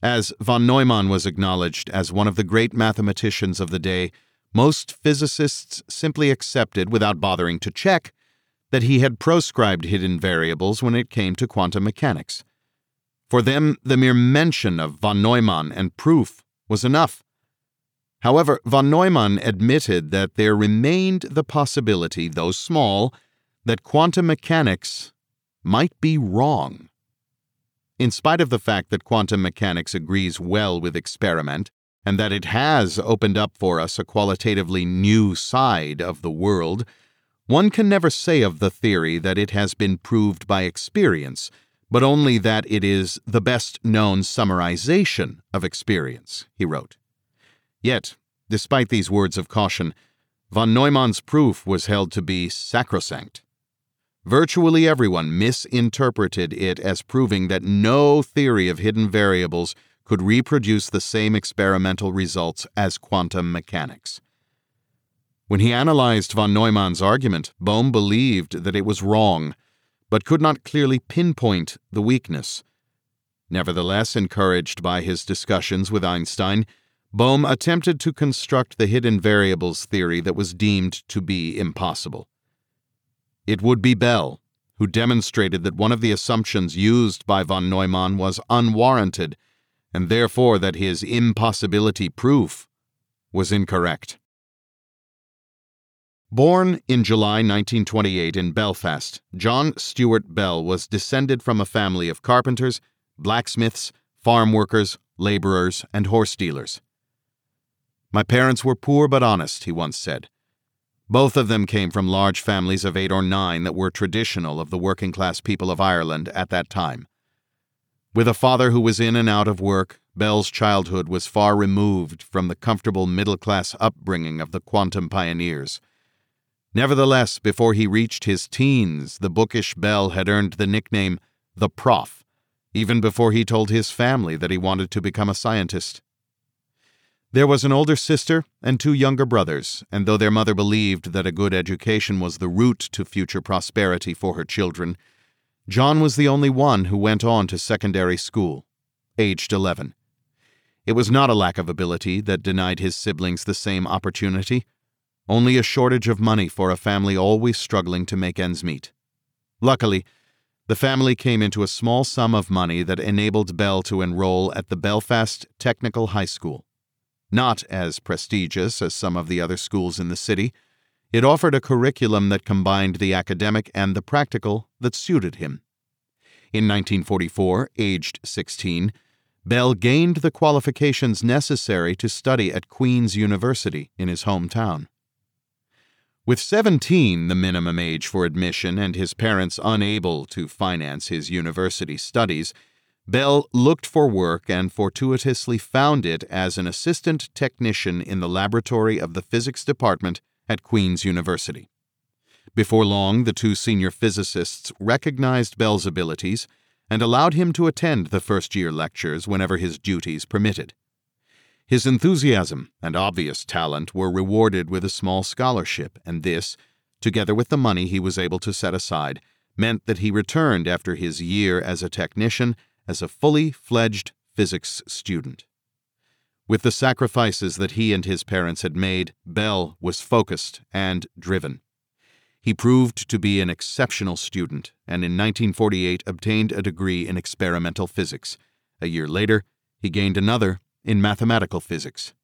As von Neumann was acknowledged as one of the great mathematicians of the day, most physicists simply accepted, without bothering to check, that he had proscribed hidden variables when it came to quantum mechanics. For them, the mere mention of von Neumann and proof was enough. However, von Neumann admitted that there remained the possibility, though small, that quantum mechanics might be wrong. In spite of the fact that quantum mechanics agrees well with experiment, and that it has opened up for us a qualitatively new side of the world, one can never say of the theory that it has been proved by experience, but only that it is the best-known summarization of experience, he wrote. Yet, despite these words of caution, von Neumann's proof was held to be sacrosanct. Virtually everyone misinterpreted it as proving that no theory of hidden variables could reproduce the same experimental results as quantum mechanics. When he analyzed von Neumann's argument, Bohm believed that it was wrong, but could not clearly pinpoint the weakness. Nevertheless, encouraged by his discussions with Einstein, Bohm attempted to construct the hidden variables theory that was deemed to be impossible. It would be Bell who demonstrated that one of the assumptions used by von Neumann was unwarranted, and therefore that his impossibility proof was incorrect. Born in July 1928 in Belfast, John Stuart Bell was descended from a family of carpenters, blacksmiths, farm workers, laborers, and horse dealers. "My parents were poor but honest," he once said. Both of them came from large families of 8 or 9 that were traditional of the working-class people of Ireland at that time. With a father who was in and out of work, Bell's childhood was far removed from the comfortable middle-class upbringing of the quantum pioneers. Nevertheless, before he reached his teens, the bookish Bell had earned the nickname the Prof, even before he told his family that he wanted to become a scientist. There was an older sister and 2 younger brothers, and though their mother believed that a good education was the route to future prosperity for her children, John was the only one who went on to secondary school, aged 11. It was not a lack of ability that denied his siblings the same opportunity, only a shortage of money for a family always struggling to make ends meet. Luckily, the family came into a small sum of money that enabled Bell to enroll at the Belfast Technical High School. Not as prestigious as some of the other schools in the city, it offered a curriculum that combined the academic and the practical that suited him. In 1944, aged 16, Bell gained the qualifications necessary to study at Queen's University in his hometown. With 17, the minimum age for admission, and his parents unable to finance his university studies, Bell looked for work and fortuitously found it as an assistant technician in the laboratory of the physics department at Queen's University. Before long, the 2 senior physicists recognized Bell's abilities and allowed him to attend the first-year lectures whenever his duties permitted. His enthusiasm and obvious talent were rewarded with a small scholarship, and this, together with the money he was able to set aside, meant that he returned after his year as a technician as a fully fledged physics student. With the sacrifices that he and his parents had made, Bell was focused and driven. He proved to be an exceptional student, and in 1948 obtained a degree in experimental physics. A year later, he gained another in mathematical physics.